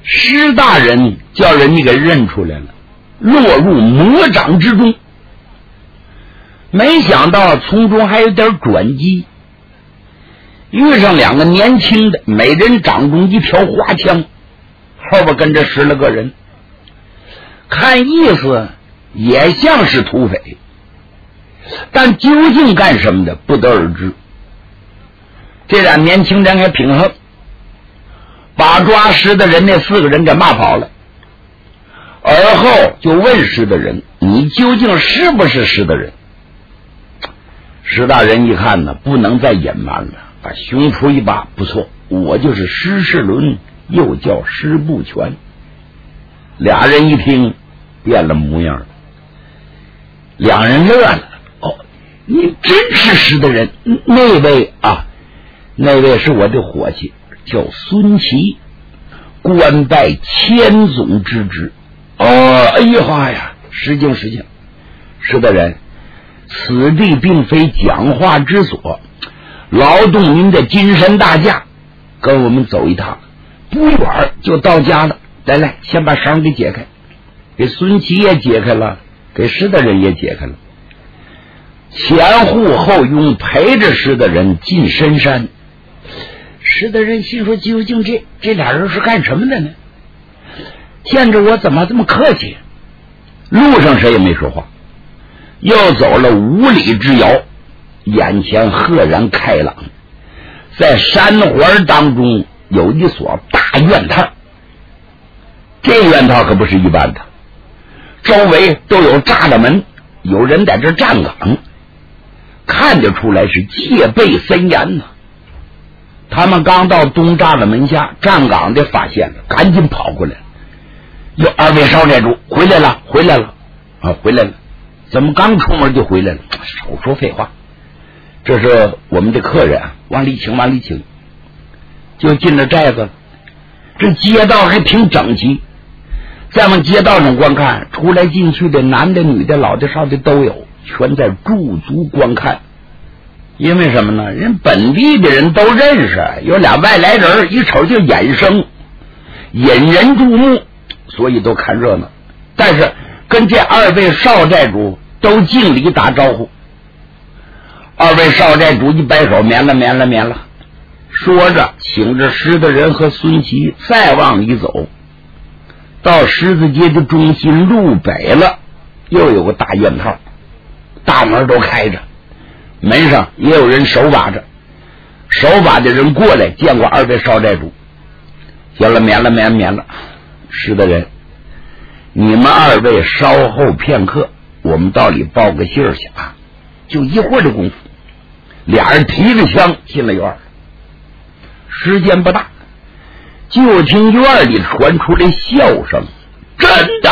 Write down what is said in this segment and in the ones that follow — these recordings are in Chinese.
石大人叫人家给认出来了，落入魔掌之中。没想到从中还有点转机，遇上两个年轻的，每人掌中一条花枪，后边跟着10来个人，看意思也像是土匪，但究竟干什么的不得而知。这俩年轻人还挺横，把抓石的人那4个人给骂跑了，而后就问石的人：你究竟是不是石的人？石大人一看呢，不能再隐瞒了，把胸脯一扒：不错，我就是石世伦，又叫石不全。俩人一听变了模样了，两人乐了：哦，你真是石的人。那位啊，那位是我的伙计，叫孙琦，官拜千总之职。哦，哎呀，失敬。石大人，此地并非讲话之所，劳动您的金山大驾，跟我们走一趟，不远就到家了。来，先把绳给解开，给孙琦也解开了，给石大人也解开了，前护后拥，陪着石大人进深山。石大人心说，究竟这俩人是干什么的呢？见着我怎么这么客气？路上谁也没说话，又走了5里之遥，眼前赫然开朗，在山环当中有一所大院套，这院套可不是一般的，周围都有栅栏门，有人在这站岗，看得出来是戒备森严呢。他们刚到东栅栏门下，站岗的发现了，赶紧跑过来：哟，2位少寨主回来了啊，回来了。怎么刚出门就回来了？少说废话，这是我们的客人啊，往里请。就进了寨子了。这街道还挺整齐，再往街道上观看，出来进去的男的女的老的少的都有，全在驻足观看。因为什么呢？人本地的人都认识，有俩外来人一瞅就眼生，引人注目，所以都看热闹。但是跟这2位少寨主都敬礼打招呼。2位少寨主一摆手：免了。说着请着石大人和孙琦再往里走，到狮子街的中心路北了，又有个大院套，大门都开着，门上也有人手把着，手把的人过来见过2位少寨主。行了，免了。石大人，你们2位稍后片刻，我们到里报个信去啊。就一会儿的功夫，俩人提着枪进了院。时间不大，就听院里传出来笑声：真的，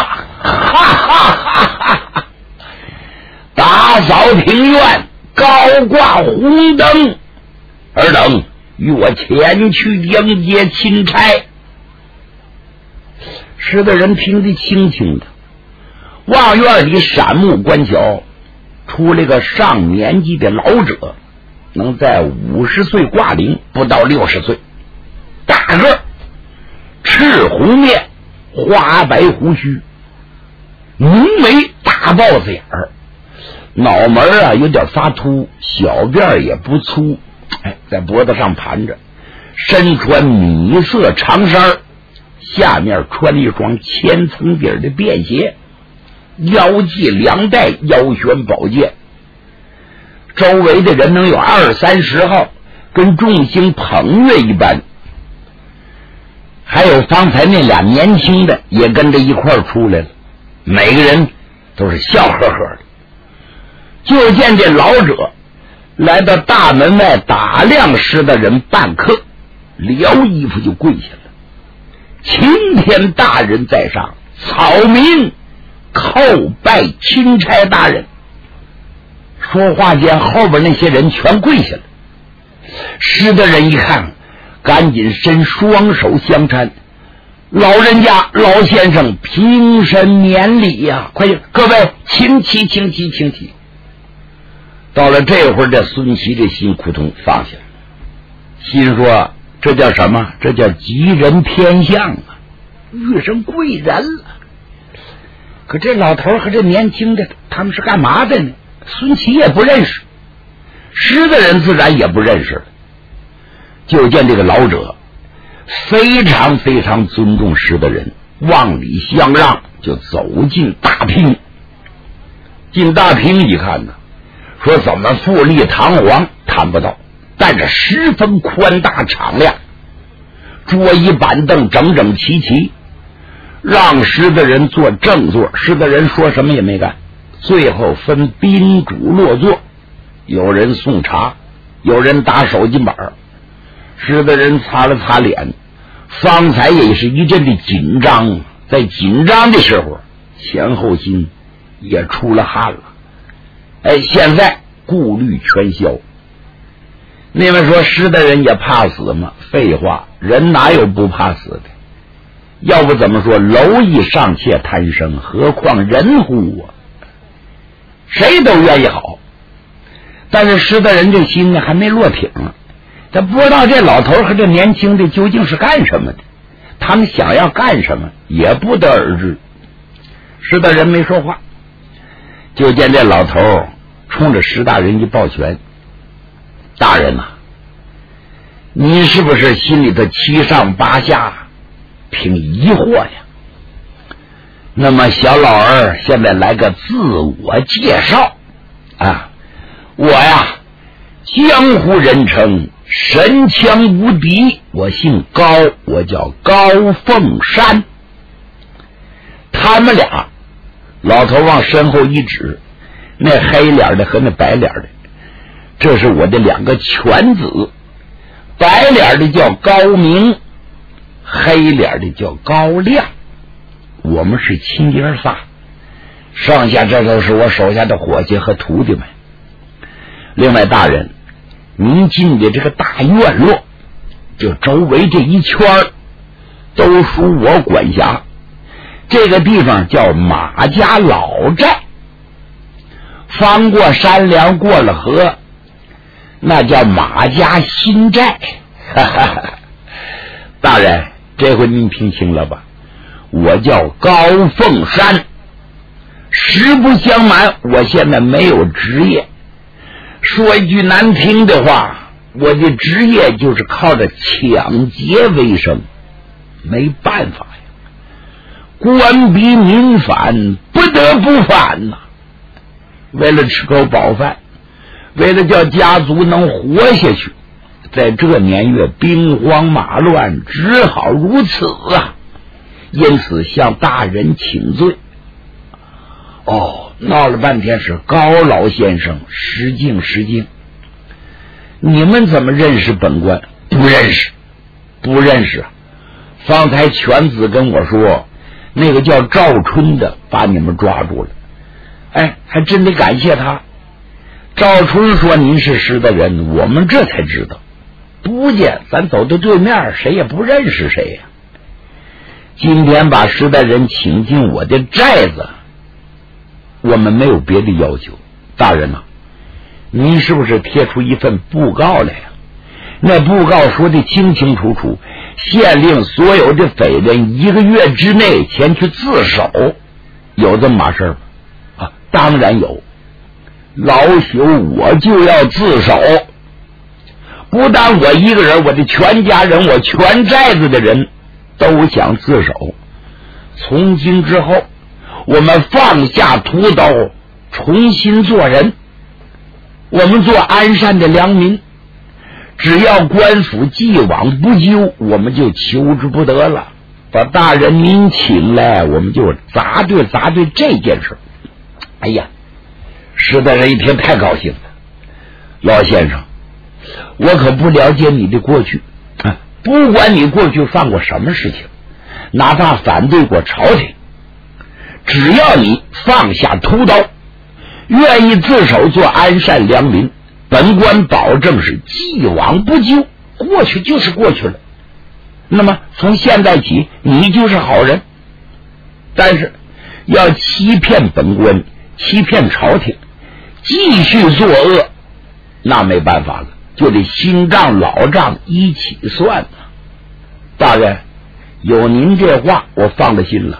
哈！打扫庭院，高挂红灯，尔等与我前去迎接钦差。石大人听得清清的，望院里闪目观瞧，出来个上年纪的老者，能在50岁挂零，不到60岁，大个，赤红面，花白胡须，浓眉大豹子眼儿，脑门啊有点发秃，小辫也不粗，在脖子上盘着，身穿米色长衫，下面穿一双千层底的便鞋，腰系2带腰悬宝剑。周围的人能有20-30号，跟众星捧月一般。还有方才那俩年轻的也跟着一块出来了，每个人都是笑呵呵的。就见这老者来到大门外打量石大人半刻，撩衣服就跪下了：青天大人在上，草民叩拜钦差大人。说话间，后边那些人全跪下了。石大人一看，赶紧伸双手相搀：老人家，老先生，平身免礼呀！快点，各位请起。到了这会儿，这孙琦这心扑通放下了，心说这叫什么？这叫吉人天相啊！ 遇上贵人了。可这老头和这年轻的他们是干嘛的呢？孙琦也不认识，识的人自然也不认识了。就见这个老者非常非常尊重识的人，往里相让，就走进大厅。进大厅一看呢，说怎么富丽堂皇谈不到，但是十分宽大敞亮，桌椅板凳整整齐齐，让识的人坐正座，识的人说什么也没干。最后分宾主落座，有人送茶，有人打手巾板。识的人擦了擦脸，方才也是一阵的紧张，在紧张的时候前后心也出了汗了。现在顾虑全消。你们说识的人也怕死吗？废话，人哪有不怕死的？要不怎么说蝼蚁尚且贪生，何况人乎啊？谁都愿意好，但是识的人这心呢还没落挺呢，他不知道这老头和这年轻的究竟是干什么的，他们想要干什么也不得而知。识的人没说话，就见这老头冲着石大人一抱拳：“大人呐，你是不是心里头七上八下，挺疑惑呀？那么小老儿现在来个自我介绍啊，我呀，江湖人称神枪无敌，我姓高，我叫高凤山。”他们俩，老头往身后一指，那黑脸的和那白脸的，这是我的两个犬子，白脸的叫高明，黑脸的叫高亮，我们是亲爷仨，剩下这都是我手下的伙计和徒弟们。另外大人，您进的这个大院落，就周围这一圈都属我管辖，这个地方叫马家老寨，翻过山梁过了河，那叫马家新寨。哈哈哈，大人，这回您听清了吧？我叫高凤山，实不相瞒，我现在没有职业。说一句难听的话，我的职业就是靠着抢劫为生，没办法呀，官逼民反，不得不反呐。为了吃口饱饭，为了叫家族能活下去，在这年月兵荒马乱，只好如此啊。因此向大人请罪。闹了半天是高老先生，失敬失敬。你们怎么认识本官？不认识。方才犬子跟我说，那个叫赵春的把你们抓住了。还真得感谢他。赵春说您是识的人，我们这才知道。不见咱走到对面，谁也不认识谁呀。今天把识的人请进我的寨子，我们没有别的要求。大人呐，您是不是贴出一份布告来呀？那布告说的清清楚楚，县令所有的匪人1个月之内前去自首，有这么码事吗？当然有。老朽我就要自首，不但我一个人，我的全家人，我全寨子的人都想自首。从今之后，我们放下屠刀，重新做人。我们做安善的良民，只要官府既往不咎，我们就求之不得了。把大人您请来，我们就砸对这件事。哎呀，识的人一听太高兴了。老先生，我可不了解你的过去，不管你过去犯过什么事情，哪怕反对过朝廷，只要你放下屠刀，愿意自首做安善良民，本官保证是既往不咎，过去就是过去了。那么从现在起，你就是好人。但是要欺骗本官，欺骗朝廷，继续作恶，那没办法了，就得新账老账一起算了。大人， 有您这话，我放了心了。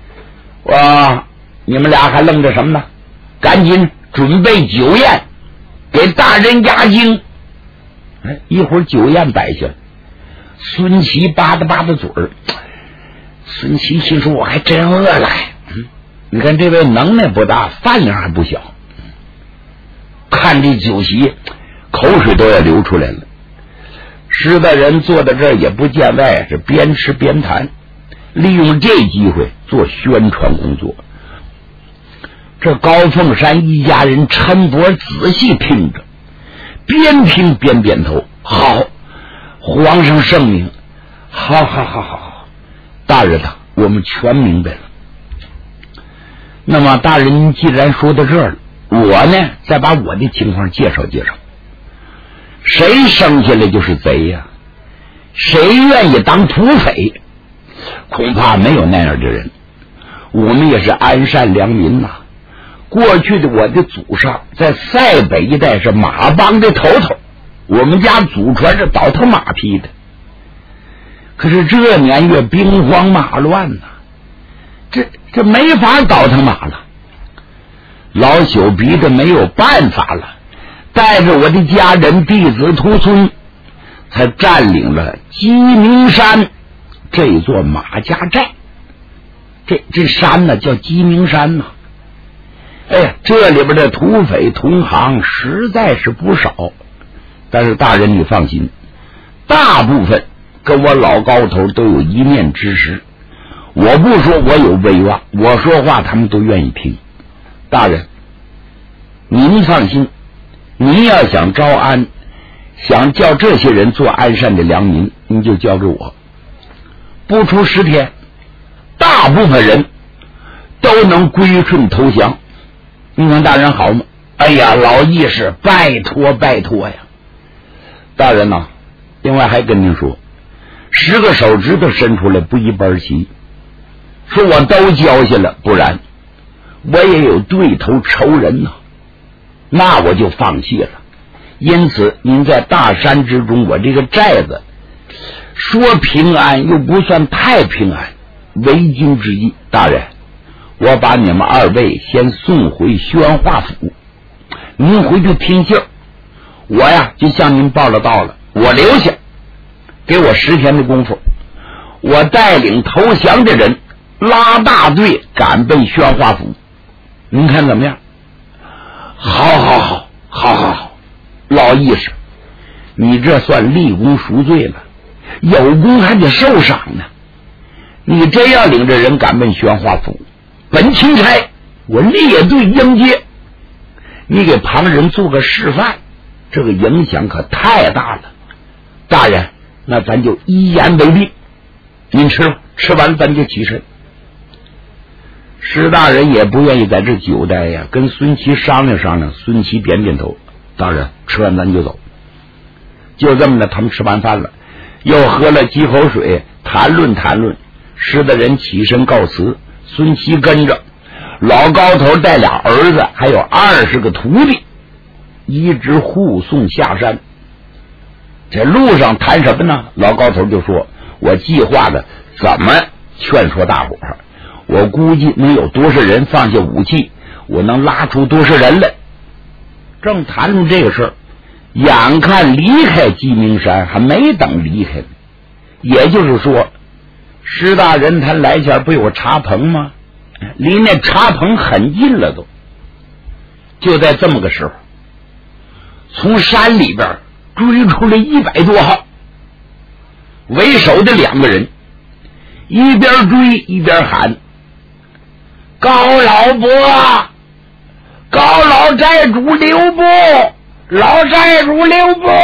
你们俩还愣着什么呢？赶紧准备酒宴，给大人压惊。一会儿酒宴摆下，孙琦吧嗒嘴儿。孙琦心说：“我还真饿了。你看这位能耐不大，饭量还不小。看这酒席，口水都要流出来了。”石大人坐在这儿也不见外，是边吃边谈，利用这机会做宣传工作。这高凤山一家人抻脖仔细听着，边听边点头。好，皇上圣明，好，大人啊，我们全明白了。那么大人您既然说到这儿了，我呢再把我的情况介绍介绍。谁生下来就是贼呀，谁愿意当土匪？恐怕没有那样的人。我们也是安善良民呐。过去的我的祖上在塞北一带是马帮的头头，我们家祖传是倒腾马匹的。可是这年月兵荒马乱呐，这没法倒腾马了。老朽逼得没有办法了，带着我的家人弟子徒孙，才占领了鸡鸣山这座马家寨。这山呢叫鸡鸣山呐。这里边的土匪同行实在是不少，但是大人你放心，大部分跟我老高头都有一面之识。我不说我有威望，我说话他们都愿意听。大人您放心，您要想招安，想叫这些人做安善的良民，您就交给我。不出10天，大部分人都能归顺投降。你看大人好吗？哎呀，老义士拜托呀。大人呐，另外还跟您说，10个手指头伸出来不一般齐，说我都交下了，不然我也有对头仇人呐，那我就放弃了。因此您在大山之中，我这个寨子说平安又不算太平安，为今之计。大人，我把你们2位先送回宣化府，您回去听信儿，我呀就向您报了到了。我留下，给我10天的功夫，我带领投降的人拉大队赶奔宣化府，您看怎么样？好，老义士，你这算立功赎罪了，有功还得受赏呢。你真要领着人赶奔宣化府，本钦差我列队迎接，你给旁人做个示范，这个影响可太大了。大人，那咱就一言为定，您吃完咱就起身。石大人也不愿意在这久待呀，跟孙琦商量。孙琦点头，大人吃完咱就走。就这么的，他们吃完饭了，又喝了几口水，谈论。石大人起身告辞，孙琦跟着，老高头带俩儿子还有20个徒弟，一直护送下山。这路上谈什么呢？老高头就说，我计划的怎么劝说大伙儿，我估计能有多少人放下武器，我能拉出多少人来。正谈论这个事儿，眼看离开鸡鸣山，还没等离开呢，也就是说石大人他来前不有茶棚吗？离那茶棚很近了都。就在这么个时候，从山里边追出来100多号，为首的2个人一边追一边喊，高老伯，高老寨主留步，老寨主留步。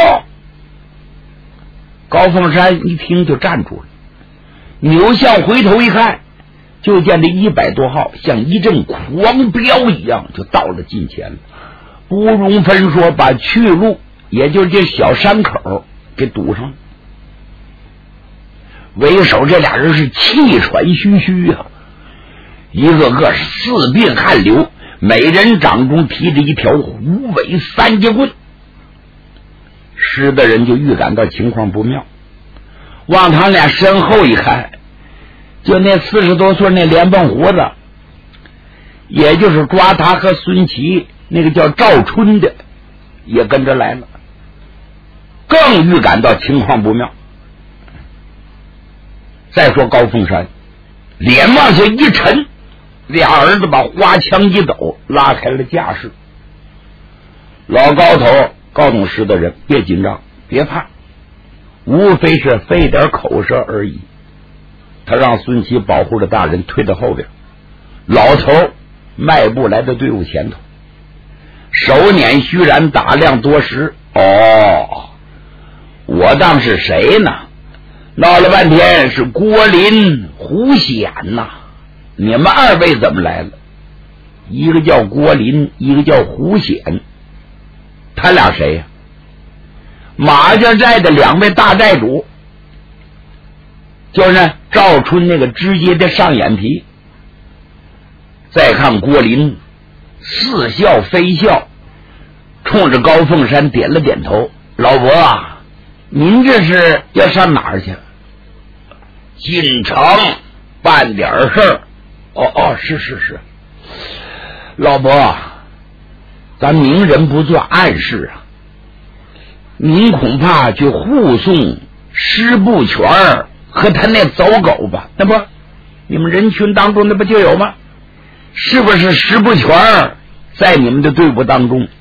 高凤山一听就站住了，扭向回头一看，就见这100多号像一阵狂飙一样就到了近前了，不容分说把去路也就是这小山口给堵上了。为首这俩人是气喘吁吁啊，一个个是四鬓汗流，每人掌中提着一条虎尾3节棍。石的人就预感到情况不妙，往他俩身后一看， 就那40多岁那脸蹦胡子，也就是抓他和孙琦那个叫赵春的也跟着来了，更预感到情况不妙。再说高凤山脸往下一沉，俩儿子把花枪一抖，拉开了架势。老高头告诉石大人别紧张别怕，无非是费点口舌而已。他让孙琦保护着大人推到后边，老头迈步来到队伍前头，手捻虚髯打量多时。我当是谁呢？闹了半天是郭林胡显呐，你们二位怎么来了？一个叫郭林，一个叫胡显，他俩谁呀？马家寨的2位大寨主，就是赵春那个直接的上眼皮。再看郭林似笑非笑，冲着高凤山点了点头。老伯啊，您这是要上哪儿去？进城办点事儿。是。老伯，咱明人不做暗事啊，您恐怕去护送施不全和他那走狗吧？那不你们人群当中那不就有吗？是不是施不全在你们的队伍当中？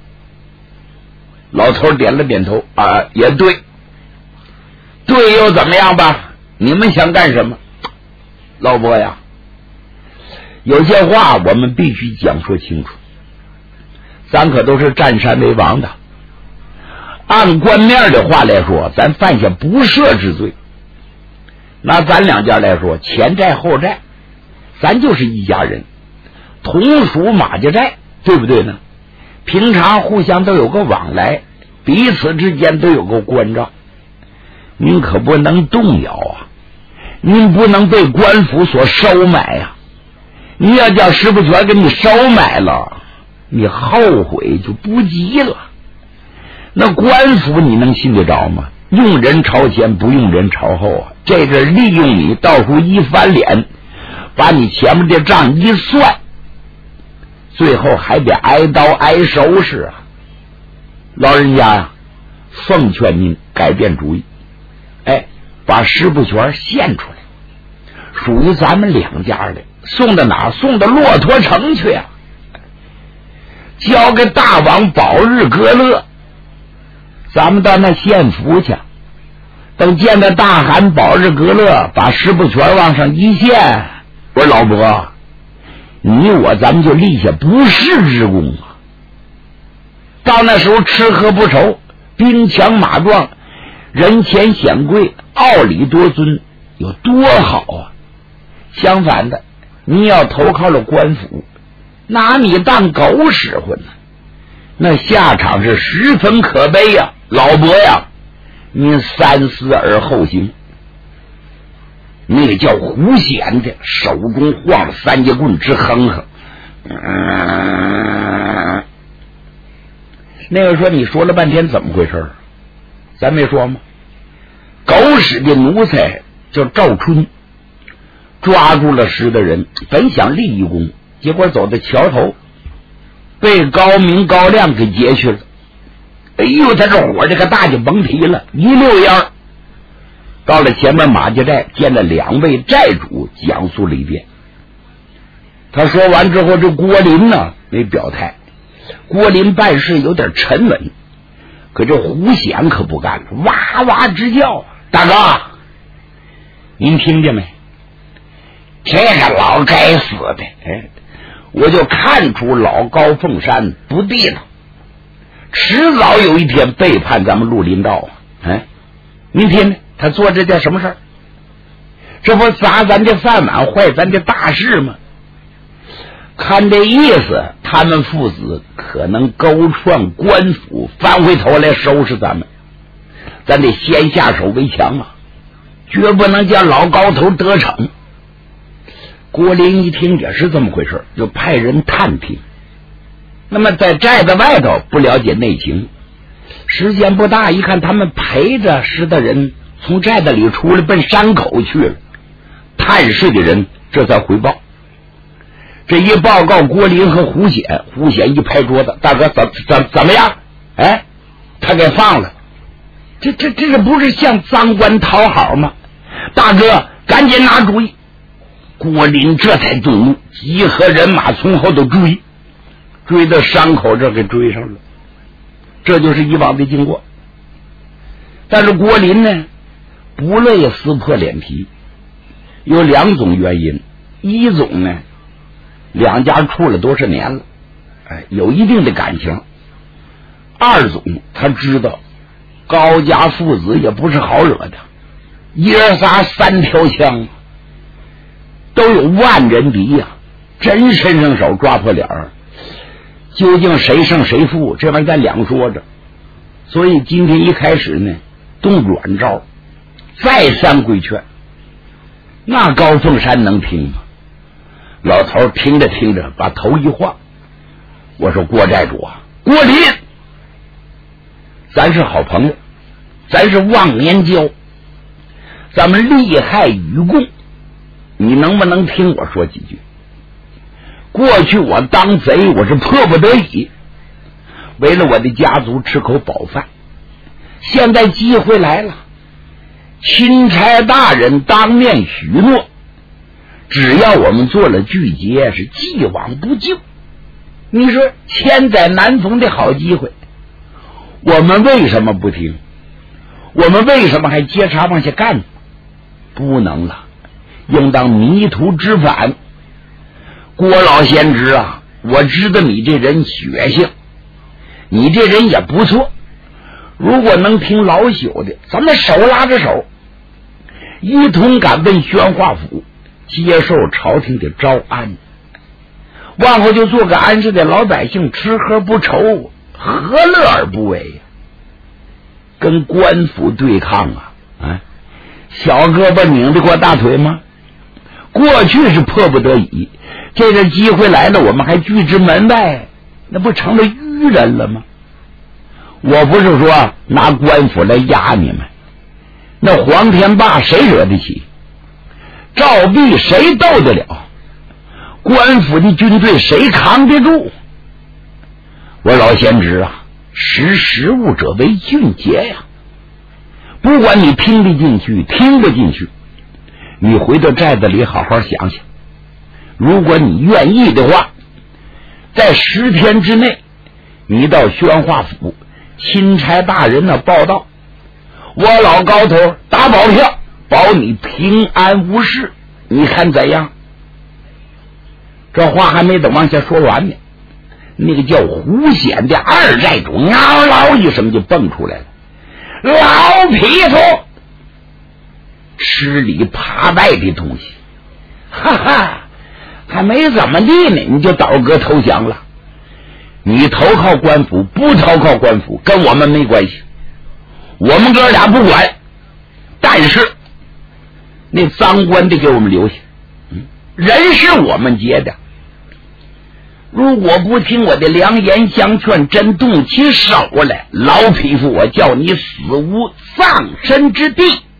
老头点了点头，也对又怎么样吧？你们想干什么？老伯呀，有些话我们必须讲说清楚，咱可都是占山为王的，按官面的话来说，咱犯下不赦之罪。拿咱两家来说，前债后债，咱就是一家人，同属马家寨，对不对呢？平常互相都有个往来，彼此之间都有个关照，您可不能动摇啊，您不能被官府所收买啊。你要叫施不全给你收买了，你后悔就不及了。那官府你能信得着吗？用人朝前不用人朝后啊，这是利用你，到时候一翻脸，把你前面的账一算，最后还得挨刀挨收拾啊。老人家呀，奉劝您改变主意，把施不全献出来，属于咱们两家的，送到哪？送到骆驼城去啊，交给大王保日格勒，咱们到那献俘去。等见到大汗保日格勒，把施不全往上一献，我说老伯，你我咱们就立下不世之功啊！到那时候吃喝不愁，兵强马壮，人前显贵，傲礼多尊，有多好啊！相反的，你要投靠了官府，拿你当狗使唤呢，那下场是十分可悲呀！老伯呀，您三思而后行。那个叫胡显的手中晃了三节棍直哼哼，那个说你说了半天怎么回事？咱没说吗？狗屎的奴才叫赵春，抓住了石的人，本想立一功，结果走到桥头，被高明高亮给劫去了。哎呦，他这火这个大就甭提了，一溜烟到了前面马家寨，见了两位寨主，讲述了一遍。他说完之后，这郭林呢没表态，郭林办事有点沉稳，可这胡显可不干了，哇哇直叫：大哥，您听见没？这个老该死的，我就看出老高凤山不地道，迟早有一天背叛咱们绿林道啊！您听听，他做这叫什么事儿？这不砸咱的饭碗，坏咱的大事吗？看这意思，他们父子可能勾串官府，翻回头来收拾咱们，咱得先下手为强啊，绝不能叫老高头得逞。郭林一听也是这么回事，就派人探听。那么在寨子外头不了解内情，时间不大，一看他们陪着石的人从寨子里出来奔山口去了， 探视的人这才回报。这一报告郭林和胡显，胡显一拍桌子：“大哥，怎么样？哎，他给放了。这不是向赃官讨好吗？大哥，赶紧拿主意！”郭林这才动怒，集合人马从后头追到伤口这给追上了。这就是以往的经过。但是郭林呢，不乐意撕破脸皮，有两种原因。一种呢，两家处了多少年了，有一定的感情。二种，他知道高家父子也不是好惹的，爷仨3条枪，都有万人敌呀，真伸上手抓破脸儿。究竟谁胜谁负，这玩意儿咱两说着。所以今天一开始呢，动软招，再三规劝。那高凤山能听吗？老头听着听着，把头一晃，我说：“郭寨主啊，郭林，咱是好朋友，咱是忘年交，咱们利害与共，你能不能听我说几句？过去我当贼，我是迫不得已，为了我的家族吃口饱饭。现在机会来了，钦差大人当面许诺，只要我们做了拒结，是既往不咎。你说千载难逢的好机会，我们为什么不听？我们为什么还接茬往下干？不能了，应当迷途知返。郭老先知啊，我知道你这人血性，你这人也不错，如果能听老朽的，咱们手拉着手，一同赶奔宣化府，接受朝廷的招安，往后就做个安适的老百姓，吃喝不愁，何乐而不为呀？跟官府对抗啊，小胳膊拧得过大腿吗？过去是迫不得已，这个机会来了，我们还拒之门外，那不成了愚人了吗？我不是说拿官府来压你们，那黄天霸谁惹得起？赵壁谁斗得了？官府的军队谁扛得住？我老先知啊，识时务者为俊杰呀！不管你听得进去听不进去，你回到寨子里好好想想，如果你愿意的话，在10天之内，你到宣化府钦差大人那报道，我老高头打保票，保你平安无事，你看怎样？这话还没等往下说完呢，那个叫胡显的二寨主嗷嗷一声就蹦出来了：“老匹夫，吃里扒外的东西，哈哈，还没怎么地呢，你就倒戈投降了。你投靠官府不投靠官府跟我们没关系，我们哥俩不管，但是那赃官得给我们留下，人是我们结的，如果不听我的良言相劝，真动起手来，老匹夫，我叫你死无葬身之地。”